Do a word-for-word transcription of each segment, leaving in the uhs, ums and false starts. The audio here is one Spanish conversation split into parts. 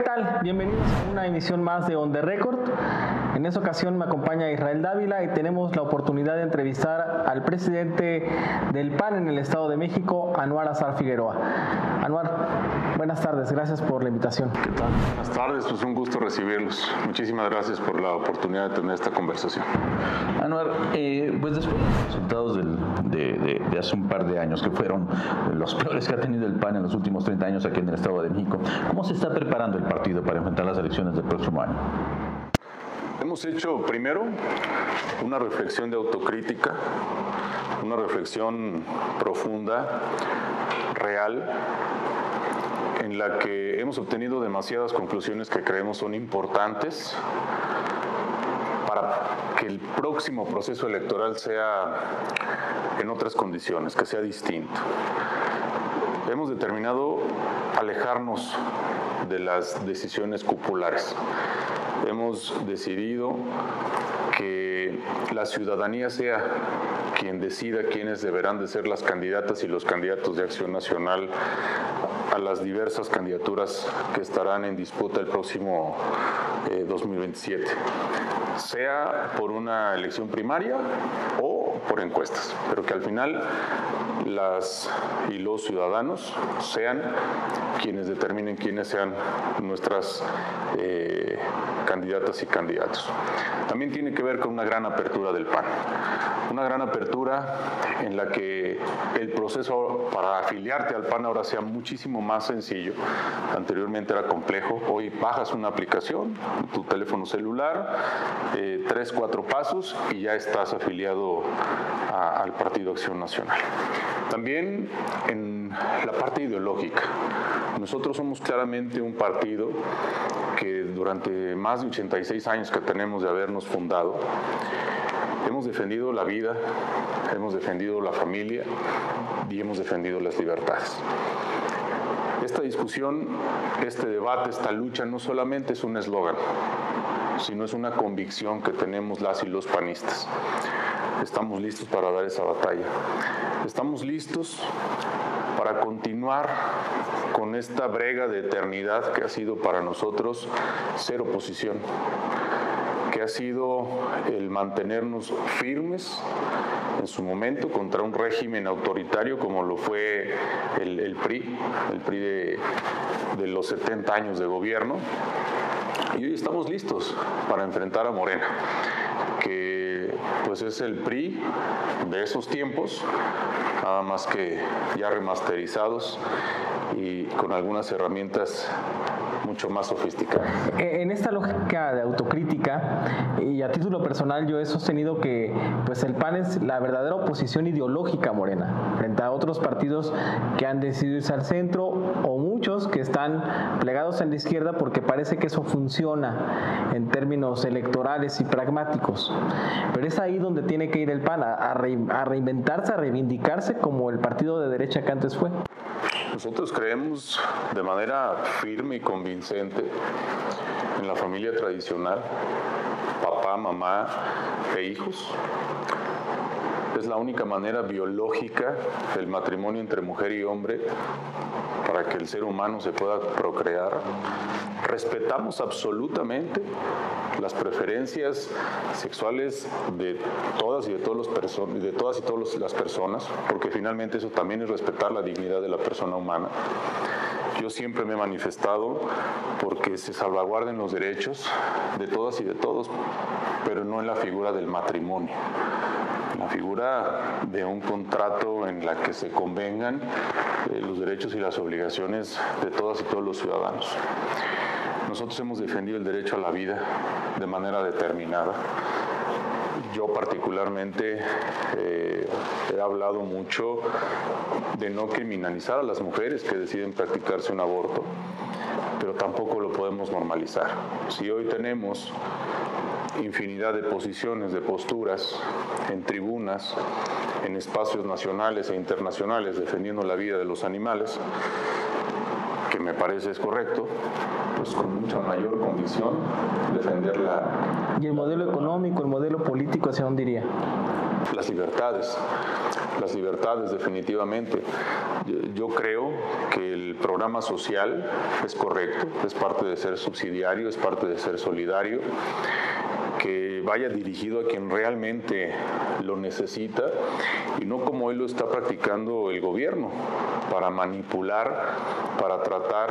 tal? Bienvenidos a una emisión más de On The Record. En esta ocasión me acompaña Israel Dávila y tenemos la oportunidad de entrevistar al presidente del P A N en el Estado de México, Anwar Azar Figueroa. Anwar, buenas tardes, gracias por la invitación. ¿Qué tal? Buenas tardes, pues un gusto recibirlos. Muchísimas gracias por la oportunidad de tener esta conversación. Anwar, eh, pues después de los resultados del, de, de, de hace un par de años, que fueron los peores que ha tenido el P A N en los últimos treinta años aquí en el Estado de México, ¿cómo se está preparando el partido para enfrentar las elecciones del próximo año? Hemos hecho primero una reflexión de autocrítica, una reflexión profunda, real, en la que hemos obtenido demasiadas conclusiones que creemos son importantes para que el próximo proceso electoral sea en otras condiciones, que sea distinto. Hemos determinado alejarnos de las decisiones cupulares. Hemos decidido que la ciudadanía sea quien decida quiénes deberán de ser las candidatas y los candidatos de Acción Nacional a las diversas candidaturas que estarán en disputa el próximo eh, dos mil veintisiete, sea por una elección primaria o por encuestas, pero que al final las y los ciudadanos sean quienes determinen quiénes sean nuestras eh, candidatas y candidatos. También tiene que ver con una gran apertura del P A N, una gran apertura en la que el proceso para afiliarte al P A N ahora sea muchísimo más sencillo. Anteriormente era complejo, hoy bajas una aplicación, tu teléfono celular, eh, tres, cuatro pasos y ya estás afiliado a, al Partido Acción Nacional. También en la parte ideológica, nosotros somos claramente un partido que durante más de ochenta y seis años que tenemos de habernos fundado, hemos defendido la vida, hemos defendido la familia y hemos defendido las libertades. Esta discusión, este debate, esta lucha no solamente es un eslogan, sino es una convicción que tenemos las y los panistas. Estamos listos para dar esa batalla. Estamos listos para continuar con esta brega de eternidad que ha sido para nosotros ser oposición, que ha sido el mantenernos firmes en su momento contra un régimen autoritario como lo fue el, el P R I, el P R I de, de los setenta años de gobierno. Y hoy estamos listos para enfrentar a Morena, que pues es el P R I de esos tiempos, nada más que ya remasterizados y con algunas herramientas mucho más sofisticadas. En esta lógica de autocrítica y a título personal yo he sostenido que pues el P A N es la verdadera oposición ideológica a Morena frente a otros partidos que han decidido irse al centro o muchos que están plegados en la izquierda porque parece que eso funciona en términos electorales y pragmáticos. Pero es ahí donde tiene que ir el P A N, a, re, a reinventarse, a reivindicarse como el partido de derecha que antes fue. Nosotros creemos de manera firme y convincente en la familia tradicional, papá, mamá e hijos. Es la única manera biológica del matrimonio entre mujer y hombre para que el ser humano se pueda procrear. Respetamos absolutamente las preferencias sexuales de todas y de, todos los perso- de todas y todas las personas, porque finalmente eso también es respetar la dignidad de la persona humana. Yo siempre me he manifestado porque se salvaguarden los derechos de todas y de todos, pero no en la figura del matrimonio, en la figura de un contrato en la que se convengan eh, los derechos y las obligaciones de todas y todos los ciudadanos. Nosotros hemos defendido el derecho a la vida de manera determinada. Yo particularmente eh, he hablado mucho de no criminalizar a las mujeres que deciden practicarse un aborto, pero tampoco lo podemos normalizar. Si hoy tenemos infinidad de posiciones, de posturas en tribunas, en espacios nacionales e internacionales defendiendo la vida de los animales, que me parece es correcto, pues con mucha mayor convicción defender la... ¿Y el modelo económico, el modelo político, hacia dónde iría? Las libertades, las libertades definitivamente. Yo, yo creo que el programa social es correcto, es parte de ser subsidiario, es parte de ser solidario, que vaya dirigido a quien realmente lo necesita y no como hoy lo está practicando el gobierno, para manipular, para tratar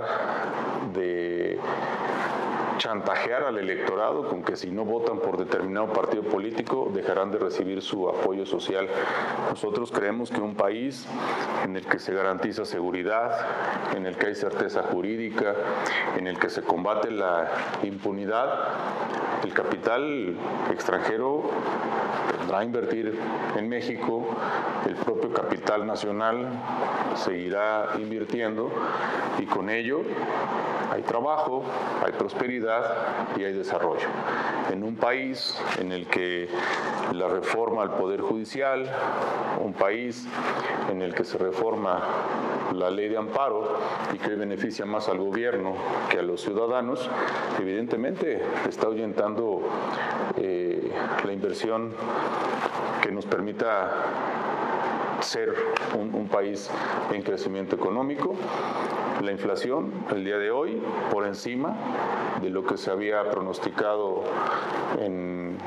de chantajear al electorado con que si no votan por determinado partido político dejarán de recibir su apoyo social. Nosotros creemos que un país en el que se garantiza seguridad, en el que hay certeza jurídica, en el que se combate la impunidad, el capital extranjero vendrá a invertir en México, el propio capital nacional seguirá invirtiendo y con ello hay trabajo, hay prosperidad y hay desarrollo. En un país en el que la reforma al Poder Judicial, un país en el que se reforma la ley de amparo y que beneficia más al gobierno que a los ciudadanos, evidentemente está ahuyentando eh, la inversión que nos permita ser un, un país en crecimiento económico. La inflación el día de hoy por encima de lo que se había pronosticado en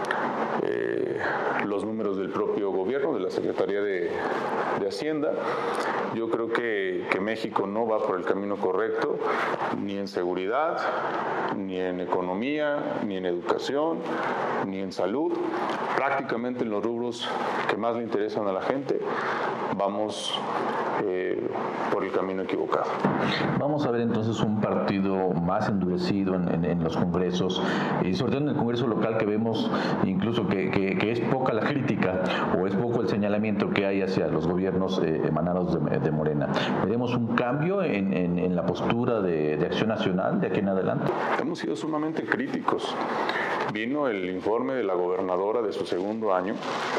eh, los números del propio gobierno, de la Secretaría de, de Hacienda. Yo creo que, que México no va por el camino correcto, ni en seguridad, ni en economía, ni en educación, ni en salud. Prácticamente en los rubros que más le interesan a la gente, vamos eh, por el camino equivocado. Vamos a ver entonces un partido más endurecido en, en, en los congresos, y sobre todo en el Congreso local, que vemos incluso que, que, que es poca la crítica o es poco el señalamiento que hay hacia los gobiernos eh, emanados de, de Morena. ¿Veremos un cambio en, en, en la postura de, de Acción Nacional de aquí en adelante? Hemos sido sumamente críticos. Vino el informe de la gobernadora de su segundo año.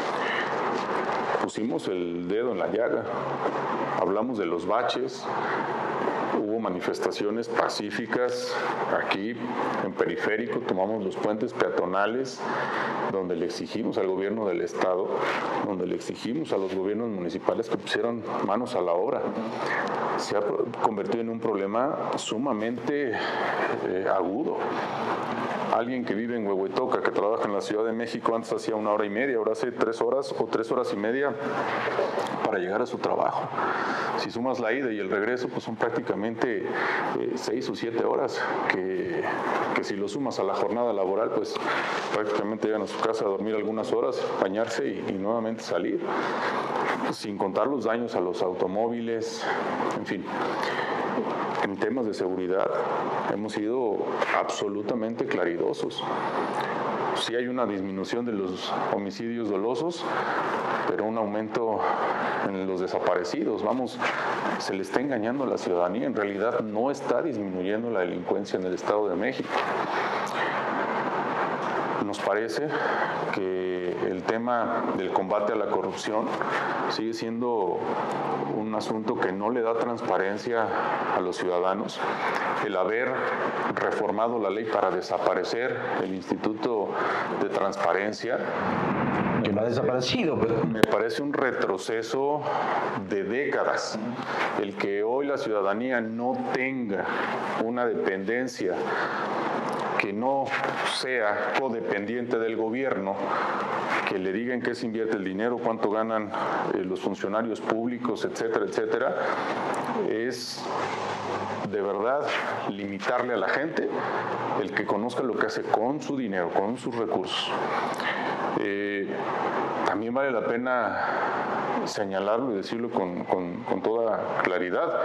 Pusimos el dedo en la llaga, hablamos de los baches, hubo manifestaciones pacíficas aquí en Periférico, tomamos los puentes peatonales, donde le exigimos al gobierno del estado, donde le exigimos a los gobiernos municipales que pusieran manos a la obra. Se ha convertido en un problema sumamente eh, agudo. Alguien que vive en Huehuetoca, que trabaja en la Ciudad de México, antes hacía una hora y media, ahora hace tres horas o tres horas y media para llegar a su trabajo. Si sumas la ida y el regreso, pues son prácticamente eh, seis o siete horas, que, que si lo sumas a la jornada laboral, pues prácticamente llegan a su casa a dormir algunas horas, bañarse y, y nuevamente salir, sin contar los daños a los automóviles, en fin. En temas de seguridad hemos sido absolutamente claridosos. Sí hay una disminución de los homicidios dolosos, pero un aumento en los desaparecidos. Vamos, se le está engañando a la ciudadanía. En realidad no está disminuyendo la delincuencia en el Estado de México. Nos parece que el tema del combate a la corrupción sigue siendo un asunto que no le da transparencia a los ciudadanos. El haber reformado la ley para desaparecer el Instituto de Transparencia, que no ha desaparecido, pero... me parece un retroceso de décadas. El que hoy la ciudadanía no tenga una dependencia que no sea codependiente del gobierno, que le digan qué se invierte el dinero, cuánto ganan eh, los funcionarios públicos, etcétera, etcétera, es de verdad limitarle a la gente el que conozca lo que hace con su dinero, con sus recursos. Eh, también vale la pena señalarlo y decirlo con, con, con toda claridad.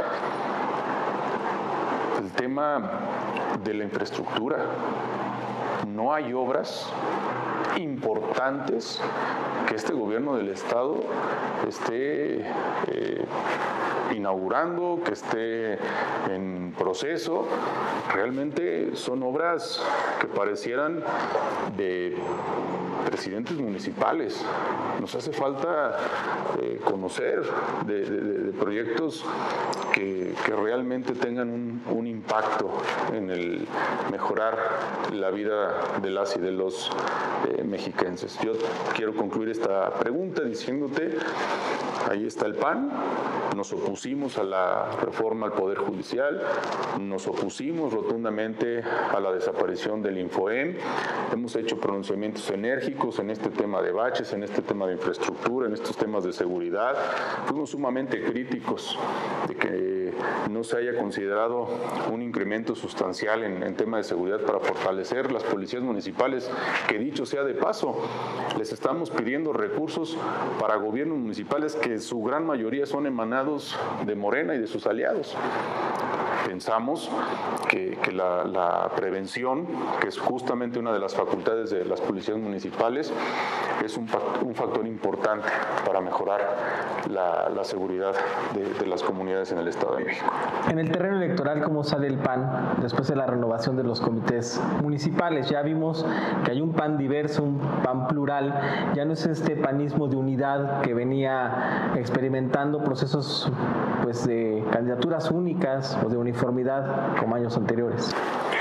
El tema de la infraestructura. No hay obras importantes que este gobierno del estado esté eh, inaugurando, que esté en proceso. Realmente son obras que parecieran de presidentes municipales. Nos hace falta eh, conocer de, de, de proyectos que, que realmente tengan un, un impacto en el mejorar la vida de las y de los eh, mexiquenses. Yo quiero concluir esta pregunta diciéndote, ahí está el P A N, nos opusimos a la reforma al Poder Judicial, nos opusimos rotundamente a la desaparición del Infoem, hemos hecho pronunciamientos enérgicos en este tema de baches, en este tema de infraestructura, en estos temas de seguridad. Fuimos sumamente críticos de que no se haya considerado un incremento sustancial en, en tema de seguridad para fortalecer las policías municipales, que dicho sea de paso, les estamos pidiendo recursos para gobiernos municipales que su gran mayoría son emanados de Morena y de sus aliados. Pensamos que, que la, la prevención, que es justamente una de las facultades de las policías municipales, es un, un factor importante para mejorar la, la seguridad de, de las comunidades en el Estado de México. En el terreno electoral, ¿cómo sale el P A N después de la renovación de los comités municipales? Ya vimos que hay un P A N diverso, un P A N plural, ya no es este panismo de unidad que venía experimentando procesos pues, de candidaturas únicas o de uniformidad como años anteriores.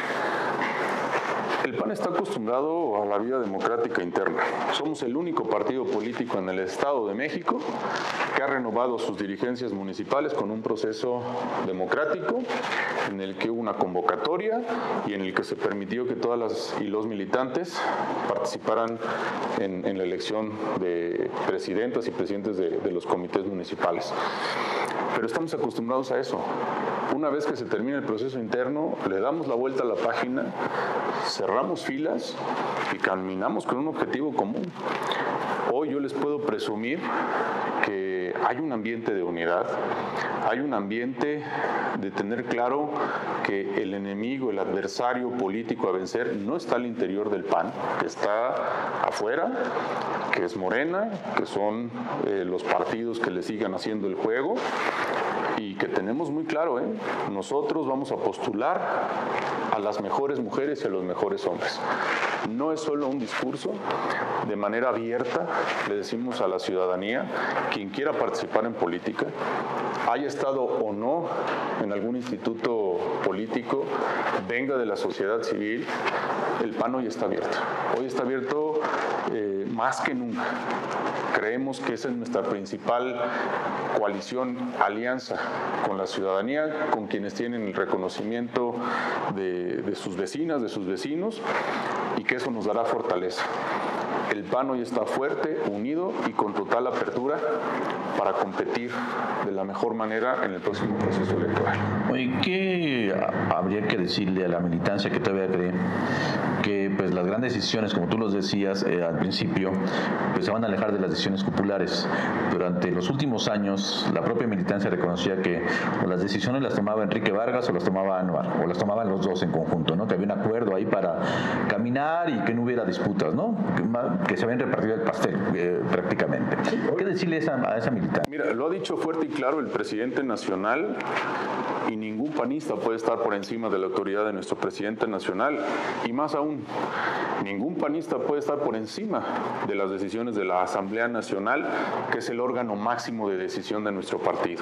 El P A N está acostumbrado a la vida democrática interna. Somos el único partido político en el Estado de México que ha renovado sus dirigencias municipales con un proceso democrático en el que hubo una convocatoria y en el que se permitió que todas las y los militantes participaran en, en la elección de presidentas y presidentes de, de los comités municipales. Pero estamos acostumbrados a eso. Una vez que se termina el proceso interno, le damos la vuelta a la página, cerramos filas y caminamos con un objetivo común. Hoy yo les puedo presumir que hay un ambiente de unidad, hay un ambiente de tener claro que el enemigo, el adversario político a vencer no está al interior del P A N, que está afuera, que es Morena, que son eh, los partidos que le sigan haciendo el juego, y que tenemos muy claro, ¿eh? Nosotros vamos a postular a las mejores mujeres y a los mejores hombres. No es solo un discurso, de manera abierta le decimos a la ciudadanía, quien quiera participar en política, haya estado o no en algún instituto político, venga de la sociedad civil, el P A N hoy está abierto. Hoy está abierto eh, más que nunca. Creemos que esa es nuestra principal coalición, alianza con la ciudadanía, con quienes tienen el reconocimiento de, de sus vecinas, de sus vecinos, y que eso nos dará fortaleza. El P A N hoy está fuerte, unido y con total apertura para competir de la mejor manera en el próximo proceso electoral. Oye, ¿qué habría que decirle a la militancia que todavía cree que pues, las grandes decisiones, como tú los decías eh, al principio, pues, se van a alejar de las decisiones populares? Durante los últimos años, la propia militancia reconocía que o las decisiones las tomaba Enrique Vargas o las tomaba Anwar, o las tomaban los dos en conjunto, ¿no? Que había un acuerdo ahí para caminar y que no hubiera disputas, ¿no? Que, que se habían repartido el pastel eh, prácticamente. ¿Qué decirle a esa, a esa militancia? Mira, lo ha dicho fuerte y claro el presidente nacional, y ningún panista puede estar por encima de la autoridad de nuestro presidente nacional, y más aún, ningún panista puede estar por encima de las decisiones de la Asamblea Nacional, que es el órgano máximo de decisión de nuestro partido.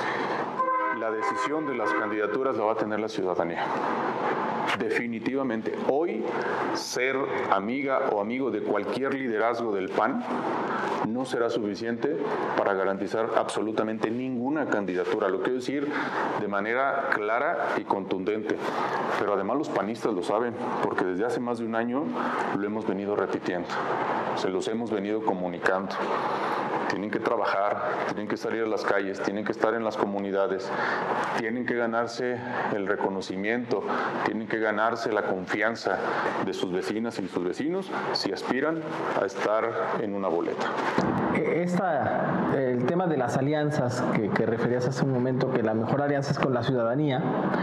La decisión de las candidaturas la va a tener la ciudadanía. Definitivamente, hoy ser amiga o amigo de cualquier liderazgo del P A N no será suficiente para garantizar absolutamente ninguna candidatura. Lo quiero decir de manera clara y contundente, pero además los panistas lo saben, porque desde hace más de un año lo hemos venido repitiendo, se los hemos venido comunicando. Tienen que trabajar, tienen que salir a las calles, tienen que estar en las comunidades, tienen que ganarse el reconocimiento, tienen que ganarse la confianza de sus vecinas y sus vecinos si aspiran a estar en una boleta. esta, el tema de las alianzas que, que referías hace un momento, que la mejor alianza es con la ciudadanía.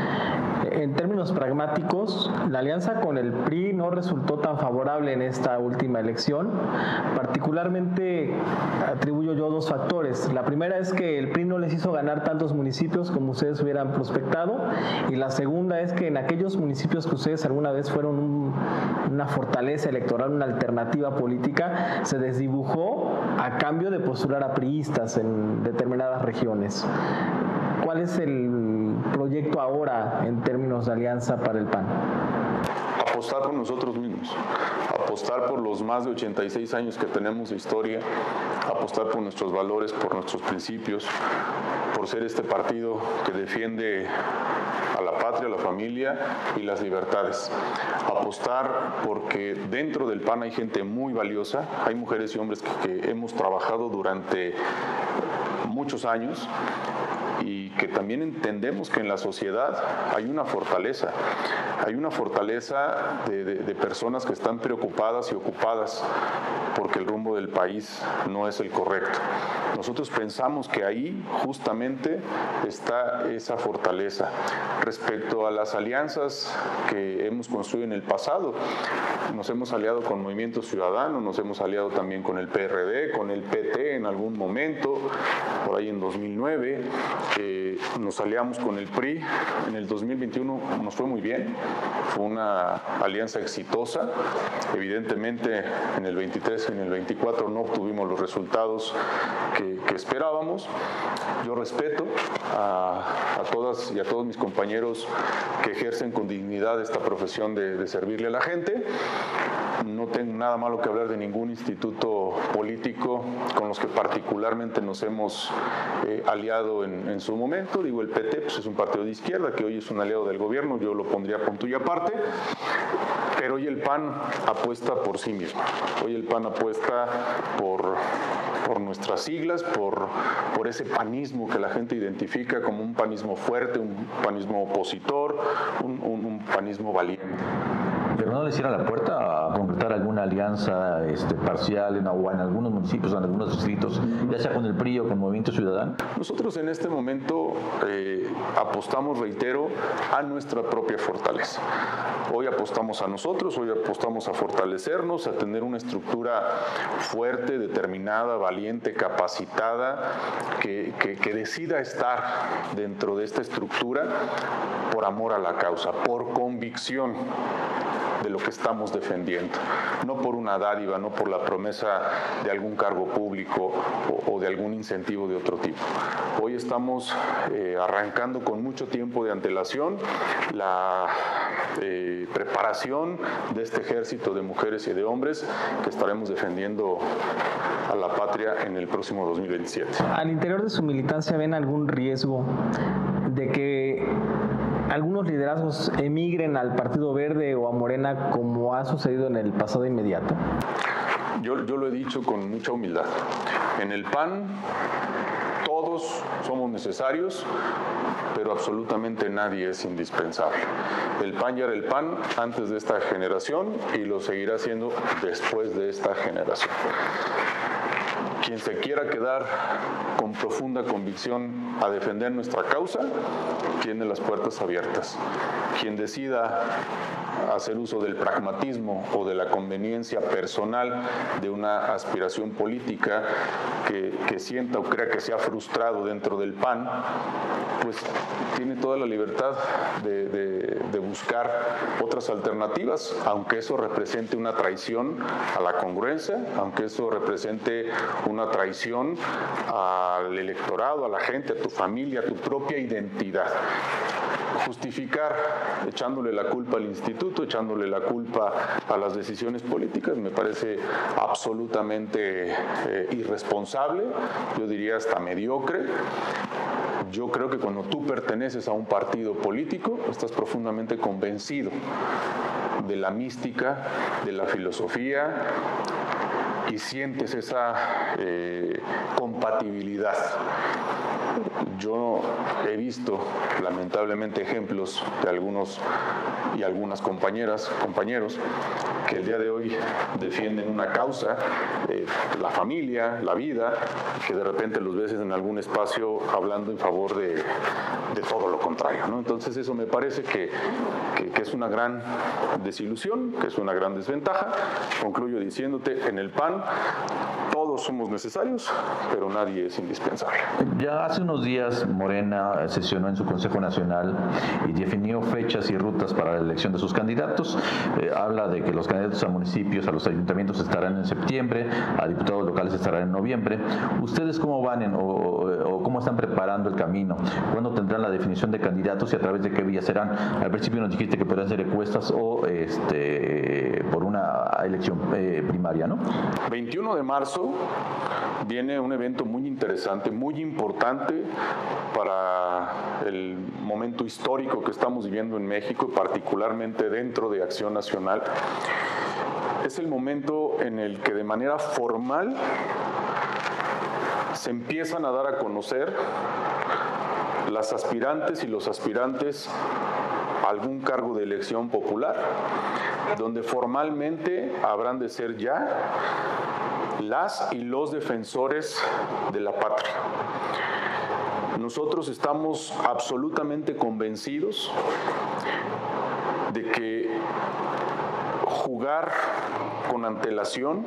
En términos pragmáticos, la alianza con el P R I no resultó tan favorable en esta última elección. Particularmente atribuyo yo dos factores. La primera es que el P R I no les hizo ganar tantos municipios como ustedes hubieran prospectado, y la segunda es que en aquellos municipios que ustedes alguna vez fueron un, una fortaleza electoral, una alternativa política, se desdibujó a cambio de postular a priistas en determinadas regiones. ¿Cuál es el proyecto ahora en términos de alianza para el P A N? Apostar por nosotros mismos, apostar por los más de ochenta y seis años que tenemos de historia, apostar por nuestros valores, por nuestros principios, por ser este partido que defiende a la patria, a la familia y las libertades. Apostar porque dentro del P A N hay gente muy valiosa, hay mujeres y hombres que, que hemos trabajado durante muchos años, y que también entendemos que en la sociedad hay una fortaleza, hay una fortaleza de, de, de personas que están preocupadas y ocupadas porque el rumbo del país no es el correcto. Nosotros pensamos que ahí justamente está esa fortaleza. Respecto a las alianzas que hemos construido en el pasado, nos hemos aliado con Movimiento Ciudadano, nos hemos aliado también con el P R D, con el P T en algún momento, por ahí en dos mil nueve, eh, nos aliamos con el P R I, en el dos mil veintiuno nos fue muy bien, fue una alianza exitosa. Evidentemente en el veintitrés y en el veinticuatro no obtuvimos los resultados que, que esperábamos. Yo respeto a, a todas y a todos mis compañeros que ejercen con dignidad esta profesión de, de servirle a la gente. No tengo nada malo que hablar de ningún instituto político con los que particularmente nos hemos eh, aliado en, en su momento. Digo, el P T pues, es un partido de izquierda que hoy es un aliado del gobierno, yo lo pondría a punto y aparte, pero hoy el P A N apuesta por sí mismo. Hoy el P A N apuesta por, por nuestras siglas, por, por ese panismo que la gente identifica como un panismo fuerte, un panismo opositor, un, un, un panismo valiente. ¿Pero no les cierra la puerta a concretar alguna alianza este, parcial en, o en algunos municipios, en algunos distritos, ya sea con el P R I o con Movimiento Ciudadano? Nosotros en este momento eh, apostamos, reitero, a nuestra propia fortaleza. Hoy apostamos a nosotros, hoy apostamos a fortalecernos, a tener una estructura fuerte, determinada, valiente, capacitada, que, que, que decida estar dentro de esta estructura por amor a la causa, por convicción de lo que estamos defendiendo, no por una dádiva, no por la promesa de algún cargo público o, o de algún incentivo de otro tipo. Hoy estamos eh, arrancando con mucho tiempo de antelación la eh, preparación de este ejército de mujeres y de hombres que estaremos defendiendo a la patria en el próximo dos mil veintisiete. ¿Al interior de su militancia ven algún riesgo de que algunos liderazgos emigren al Partido Verde o a Morena como ha sucedido en el pasado inmediato? Yo, yo lo he dicho con mucha humildad. En el P A N todos somos necesarios, pero absolutamente nadie es indispensable. El P A N ya era el P A N antes de esta generación y lo seguirá siendo después de esta generación. Quien se quiera quedar con profunda convicción a defender nuestra causa, tiene las puertas abiertas. Quien decida hacer uso del pragmatismo o de la conveniencia personal de una aspiración política que, que sienta o crea que se ha frustrado dentro del P A N, pues tiene toda la libertad de, de, de buscar otras alternativas, aunque eso represente una traición a la congruencia, aunque eso represente una traición al electorado, a la gente, a tu familia, a tu propia identidad. Justificar echándole la culpa al instituto, echándole la culpa a las decisiones políticas, me parece absolutamente eh, irresponsable, yo diría hasta mediocre. Yo creo que cuando tú perteneces a un partido político, estás profundamente convencido de la mística, de la filosofía y sientes esa eh, compatibilidad. Yo he visto lamentablemente ejemplos de algunos y algunas compañeras, compañeros que el día de hoy defienden una causa, eh, la familia, la vida, que de repente los ves en algún espacio hablando en favor de, de todo lo contrario, ¿no? Entonces eso me parece que, que, que es una gran desilusión, que es una gran desventaja. Concluyo diciéndote, en el P A N todos somos necesarios, pero nadie es indispensable. Ya hace unos días Morena sesionó en su Consejo Nacional y definió fechas y rutas para la elección de sus candidatos. Eh, habla de que los candidatos a municipios, a los ayuntamientos estarán en septiembre, a diputados locales estarán en noviembre. ¿Ustedes cómo van en, o, o cómo están preparando el camino? ¿Cuándo tendrán la definición de candidatos y a través de qué vías serán? Al principio nos dijiste que podrían ser encuestas o este, por una elección eh, primaria, ¿no? veintiuno de marzo viene un evento muy interesante, muy importante para el momento histórico que estamos viviendo en México y particularmente dentro de Acción Nacional. Es el momento en el que de manera formal se empiezan a dar a conocer las aspirantes y los aspirantes a algún cargo de elección popular, donde formalmente habrán de ser ya las y los defensores de la patria. Nosotros estamos absolutamente convencidos de que jugar con antelación,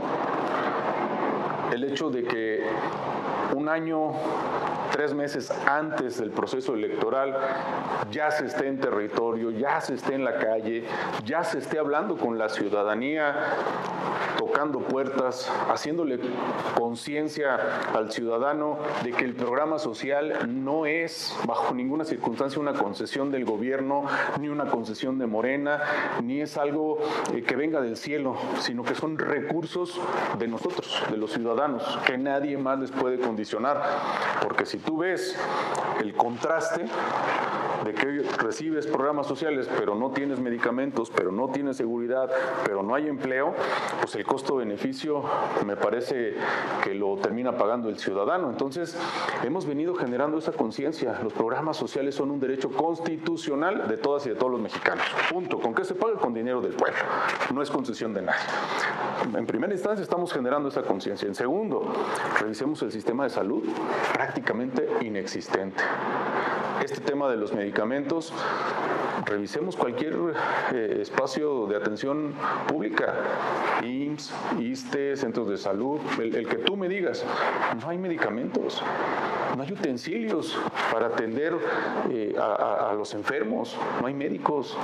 el hecho de que un año, tres meses antes del proceso electoral ya se esté en territorio, ya se esté en la calle, ya se esté hablando con la ciudadanía, tocando puertas, haciéndole conciencia al ciudadano de que el programa social no es bajo ninguna circunstancia una concesión del gobierno, ni una concesión de Morena, ni es algo eh, que venga del cielo, sino que son recursos de nosotros, de los ciudadanos, que nadie más les puede condicionar. Porque si tú ves el contraste de que recibes programas sociales, pero no tienes medicamentos, pero no tienes seguridad, pero no hay empleo, pues el costo-beneficio me parece que lo termina pagando el ciudadano. Entonces, hemos venido generando esa conciencia. Los programas sociales son un derecho constitucional de todas y de todos los mexicanos. Punto. ¿Con qué se paga? Con dinero del pueblo. No es concesión de nadie. En primera instancia, estamos generando esa conciencia. En segundo, revisemos el sistema de salud, prácticamente inexistente. Este tema de los medicamentos, revisemos cualquier eh, espacio de atención pública, I M S S, ISSSTE, centros de salud, el, el que tú me digas, no hay medicamentos, no hay utensilios para atender eh, a, a, a los enfermos, no hay médicos.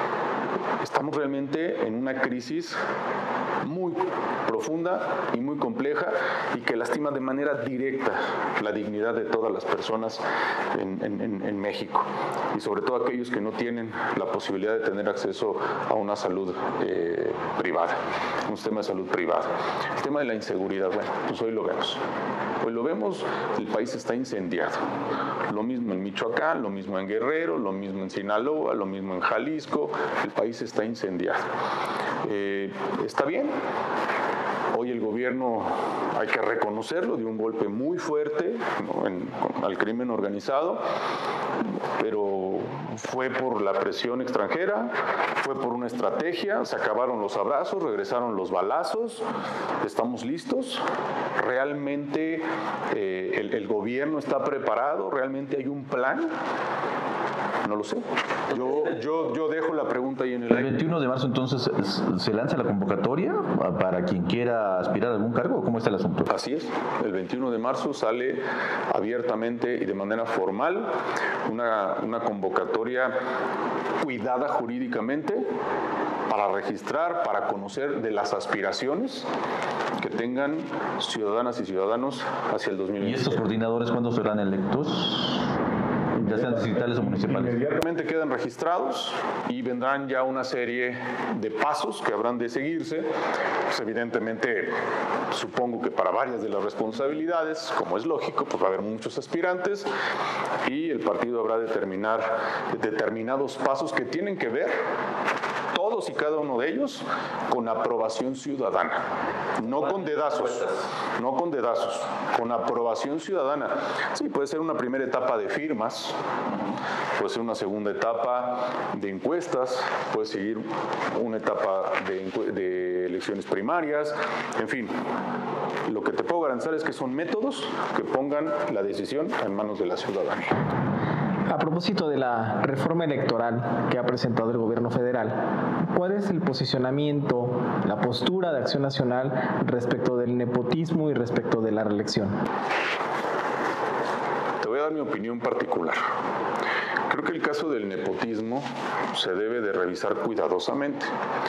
Estamos realmente en una crisis muy profunda y muy compleja y que lastima de manera directa la dignidad de todas las personas en, en, en México y sobre todo aquellos que no tienen la posibilidad de tener acceso a una salud eh, privada, un sistema de salud privado. El tema de la inseguridad, bueno, pues hoy lo vemos. Hoy lo vemos, el país está incendiado. Lo mismo en Michoacán, lo mismo en Guerrero, lo mismo en Sinaloa, lo mismo en Jalisco. El país está incendiado. Eh, está bien. Hoy el gobierno, hay que reconocerlo, dio un golpe muy fuerte, ¿no? en, al crimen organizado, pero fue por la presión extranjera, fue por una estrategia, se acabaron los abrazos, regresaron los balazos, estamos listos. ¿Realmente eh, el, el gobierno está preparado? ¿Realmente hay un plan? No lo sé. Yo, yo, yo dejo la pregunta ahí en el aire. ¿El veintiuno de marzo entonces se lanza la convocatoria para quien quiera aspirar a algún cargo? ¿Cómo está el asunto? Así es. El veintiuno de marzo sale abiertamente y de manera formal una, una convocatoria cuidada jurídicamente para registrar, para conocer de las aspiraciones que tengan ciudadanas y ciudadanos hacia el dos mil veinte. ¿Y estos coordinadores cuándo serán electos? Ya sean distritales o municipales. Inmediatamente quedan registrados y vendrán ya una serie de pasos que habrán de seguirse. Pues evidentemente, supongo que para varias de las responsabilidades, como es lógico, pues va a haber muchos aspirantes y el partido habrá de determinar determinados pasos que tienen que ver todos y cada uno de ellos con aprobación ciudadana, no con dedazos, no con dedazos, con aprobación ciudadana. Sí, puede ser una primera etapa de firmas, puede ser una segunda etapa de encuestas, puede seguir una etapa de, de elecciones primarias, en fin. Lo que te puedo garantizar es que son métodos que pongan la decisión en manos de la ciudadanía. A propósito de la reforma electoral que ha presentado el gobierno federal, ¿cuál es el posicionamiento, la postura de Acción Nacional respecto del nepotismo y respecto de la reelección? Te voy a dar mi opinión particular. Creo que el caso del nepotismo se debe de revisar cuidadosamente.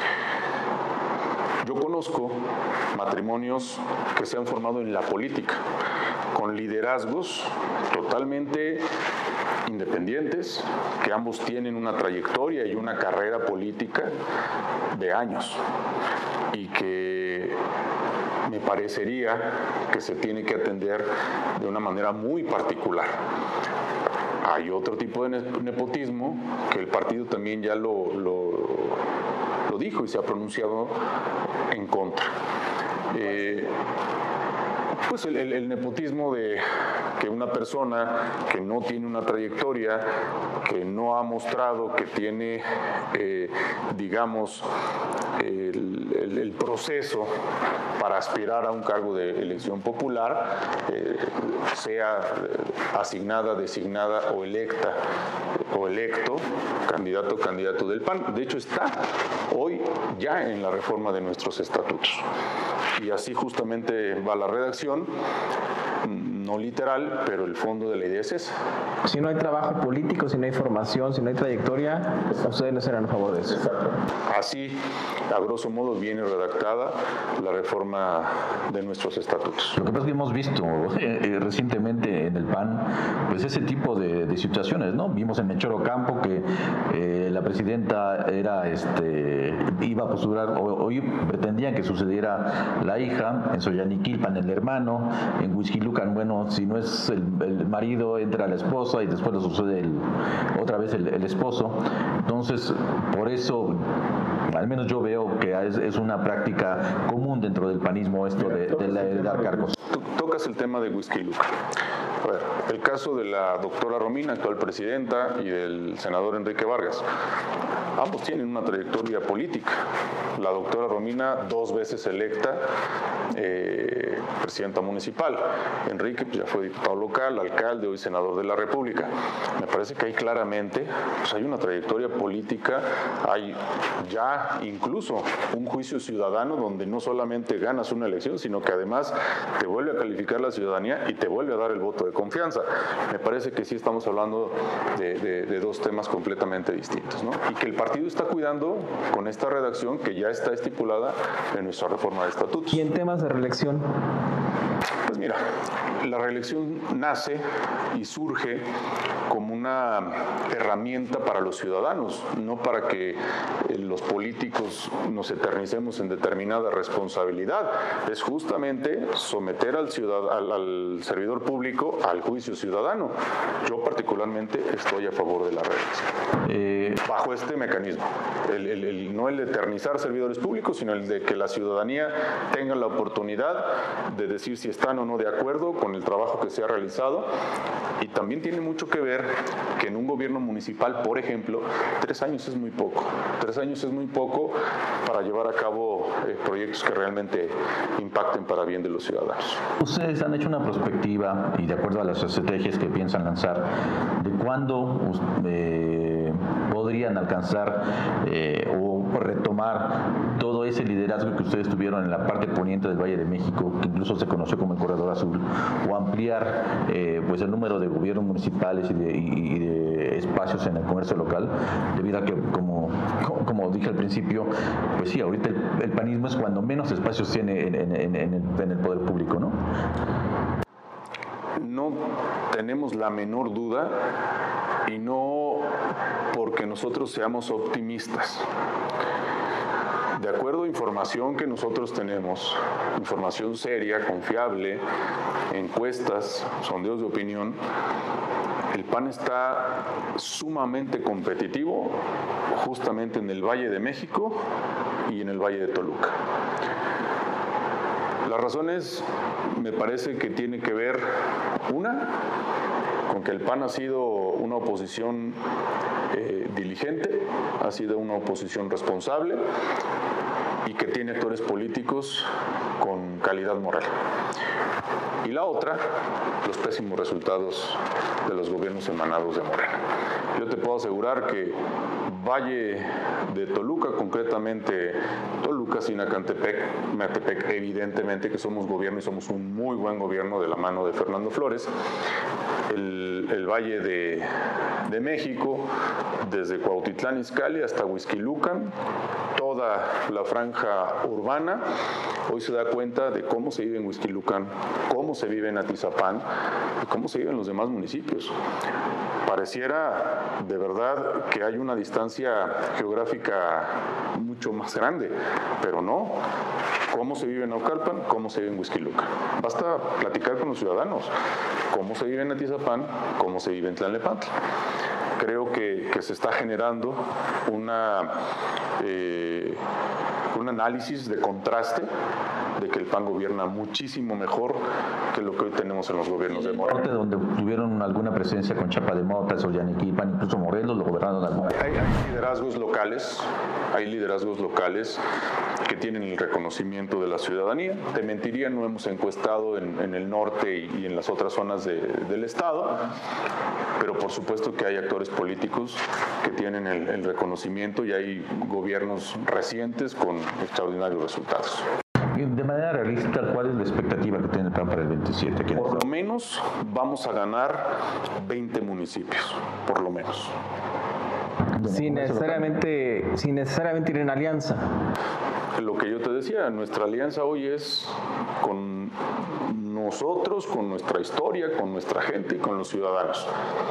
Yo conozco matrimonios que se han formado en la política, con liderazgos totalmente independientes, que ambos tienen una trayectoria y una carrera política de años, y que me parecería que se tiene que atender de una manera muy particular. Hay otro tipo de nepotismo que el partido también ya lo, lo, lo dijo y se ha pronunciado en contra. Eh, pues el, el, el nepotismo de que una persona que no tiene una trayectoria, que no ha mostrado que tiene, eh, digamos, el, el, el proceso para aspirar a un cargo de elección popular, eh, sea asignada, designada o electa o electo candidato o candidato del P A N. De hecho, está hoy ya en la reforma de nuestros estatutos. Y así justamente va la redacción, no literal, pero el fondo de la idea es ese. Si no hay trabajo político, si no hay formación, si no hay trayectoria, ustedes no serán a favor de eso. Así, a grosso modo, viene redactada la reforma de nuestros estatutos. Lo que pasa es que hemos visto eh, recientemente en el P A N, pues ese tipo de, de situaciones, ¿no? Vimos en Mechoro Campo que eh, la presidenta era, este, iba a postular, o, o pretendían que sucediera la hija, en Soyaniquilpan el hermano, en Huixquilucan, bueno, si no es el, el marido, entra la esposa y después lo sucede el, otra vez el, el esposo. Entonces, por eso, al menos yo veo que es, es una práctica común dentro del panismo esto de, de, la, de dar cargos. Tú tocas el tema de Huixquilucan. A ver, el caso de la doctora Romina, actual presidenta, y del senador Enrique Vargas. Ambos tienen una trayectoria política. La doctora Romina, dos veces electa eh, presidenta municipal. Enrique pues, ya fue diputado local, alcalde, hoy senador de la República. Me parece que ahí claramente pues, hay una trayectoria política, hay ya incluso un juicio ciudadano donde no solamente ganas una elección, sino que además te vuelve a calificar la ciudadanía y te vuelve a dar el voto de confianza. Me parece que sí estamos hablando de, de, de dos temas completamente distintos, ¿no? Y que el partido está cuidando con esta redacción que ya está estipulada en nuestra reforma de estatutos. ¿Y en temas de reelección? Pues mira, la reelección nace y surge como una herramienta para los ciudadanos, no para que los políticos nos eternicemos en determinada responsabilidad. Es justamente someter al, ciudad, al, al servidor público al juicio ciudadano. Yo particularmente estoy a favor de la reelección. Eh... Bajo este mecanismo, el, el, el, no el de eternizar servidores públicos, sino el de que la ciudadanía tenga la oportunidad de decir si están o no de acuerdo con el trabajo que se ha realizado. Y también tiene mucho que ver que en un gobierno municipal, por ejemplo, tres años es muy poco. Tres años es muy poco para llevar a cabo eh, proyectos que realmente impacten para bien de los ciudadanos. Ustedes han hecho una prospectiva y de acuerdo a las estrategias que piensan lanzar, ¿de cuándo eh, podrían alcanzar eh, o retomar todo ese liderazgo que ustedes tuvieron en la parte poniente del Valle de México, que incluso se conoció como el Corredor Azul, o ampliar eh, pues el número de gobiernos municipales y de, y de espacios en el comercio local, debido a que, como, como dije al principio, pues sí, ahorita el, el panismo es cuando menos espacios tiene en, en, en, en, el, en el poder público, ¿no? No tenemos la menor duda, y no porque nosotros seamos optimistas. De acuerdo a información que nosotros tenemos, información seria, confiable, encuestas, sondeos de opinión, el P A N está sumamente competitivo justamente en el Valle de México y en el Valle de Toluca. Las razones me parece que tiene que ver, una, con que el P A N ha sido una oposición eh, diligente, ha sido una oposición responsable y que tiene actores políticos con calidad moral. Y la otra, los pésimos resultados de los gobiernos emanados de Morena. Yo te puedo asegurar que Valle de Toluca, concretamente Toluca, Sinacantepec, Metepec, evidentemente que somos gobierno y somos un muy buen gobierno de la mano de Fernando Flores. El, el Valle de, de México, desde Cuautitlán Izcalli hasta Huixquilucan, toda la franja urbana, hoy se da cuenta de cómo se vive en Huixquilucan, cómo se vive en Atizapán y cómo se vive en los demás municipios. Pareciera de verdad que hay una distancia geográfica mucho más grande, pero no. ¿Cómo se vive en Naucalpan? ¿Cómo se vive en Huixquilucan? Basta platicar con los ciudadanos. ¿Cómo se vive en Atizapán? ¿Cómo se vive en Tlalnepantla? Creo que, que se está generando una, eh, un análisis de contraste de que el P A N gobierna muchísimo mejor que lo que hoy tenemos en los gobiernos de Morena. Donde tuvieron alguna presencia con Chapa de Mota, Soyaniquilpan, incluso Morelos, lo gobernaron alguna. Hay, hay liderazgos locales, hay liderazgos locales que tienen el reconocimiento de la ciudadanía. Te mentiría, no hemos encuestado en, en el norte y, y en las otras zonas de, del estado, pero por supuesto que hay actores políticos que tienen el, el reconocimiento y hay gobiernos recientes con extraordinarios resultados. De manera realista, ¿cuál es la expectativa que tiene el P A N para el veintisiete? Por lo menos vamos a ganar veinte municipios, por lo menos. Sin necesariamente, sin necesariamente ir en alianza. Lo que yo te decía, nuestra alianza hoy es con nosotros, con nuestra historia, con nuestra gente y con los ciudadanos.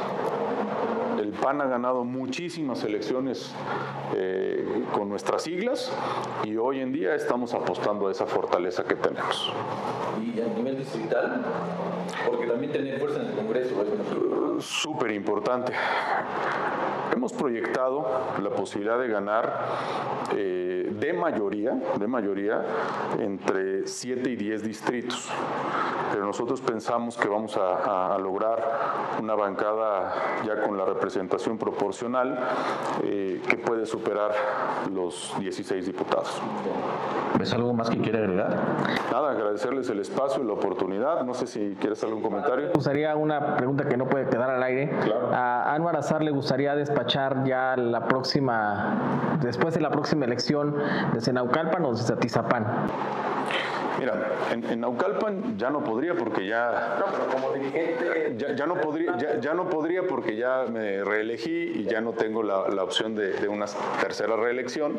El P A N ha ganado muchísimas elecciones eh, con nuestras siglas y hoy en día estamos apostando a esa fortaleza que tenemos. ¿Y a nivel distrital? Porque también tener fuerza en el Congreso es súper importante. Hemos proyectado la posibilidad de ganar eh, de mayoría, de mayoría entre siete y diez distritos. Pero nosotros pensamos que vamos a, a lograr una bancada ya con la representación proporcional eh, que puede superar los dieciséis diputados. ¿Ves algo más que quiere agregar? Nada, agradecerles el espacio y la oportunidad. No sé si quieres algún comentario. Me gustaría una pregunta que no puede quedar al aire. Claro. A Anwar Azar le gustaría despachar ya la próxima, después de la próxima elección, desde Naucalpan o desde Atizapán. Mira, en, en Naucalpan ya no podría porque ya... No, pero como dirigente... Ya, ya, no, podría, ya, ya no podría porque ya me reelegí y ya no tengo la, la opción de, de una tercera reelección.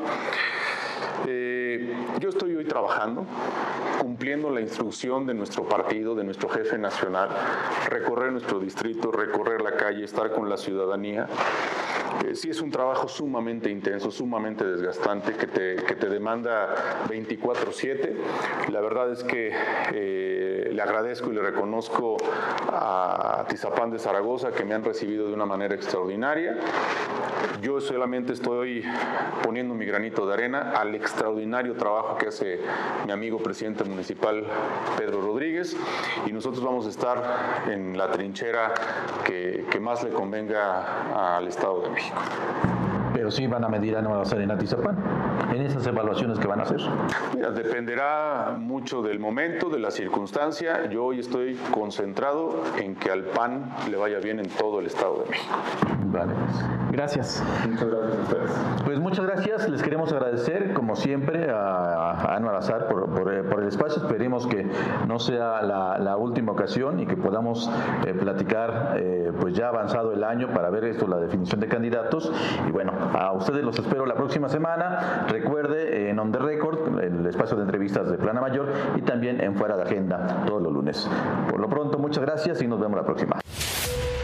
Eh, yo estoy hoy trabajando, cumpliendo la instrucción de nuestro partido, de nuestro jefe nacional, recorrer nuestro distrito, recorrer la calle, estar con la ciudadanía. Eh, sí es un trabajo sumamente intenso, sumamente desgastante, que te, que te demanda veinticuatro siete. La verdad es que eh, le agradezco y le reconozco a Atizapán de Zaragoza que me han recibido de una manera extraordinaria. Yo solamente estoy poniendo mi granito de arena al extraordinario trabajo que hace mi amigo presidente municipal Pedro Rodríguez, y nosotros vamos a estar en la trinchera que, que más le convenga al Estado de México. Pero sí van a medir a Anwar Azar en Atizapán, en esas evaluaciones que van a hacer. Mira, dependerá mucho del momento, de la circunstancia. Yo hoy estoy concentrado en que al P A N le vaya bien en todo el Estado de México. Vale. Gracias. Muchas gracias a ustedes. Pues muchas gracias. Les queremos agradecer, como siempre, a, a Anwar Azar por, por, por el espacio. Esperemos que no sea la, la última ocasión y que podamos eh, platicar eh, pues ya avanzado el año para ver esto, la definición de candidatos. Y bueno, a ustedes los espero la próxima semana. Recuerde, en On The Record, el espacio de entrevistas de Plana Mayor, y también en Fuera de Agenda, todos los lunes. Por lo pronto, muchas gracias y nos vemos la próxima.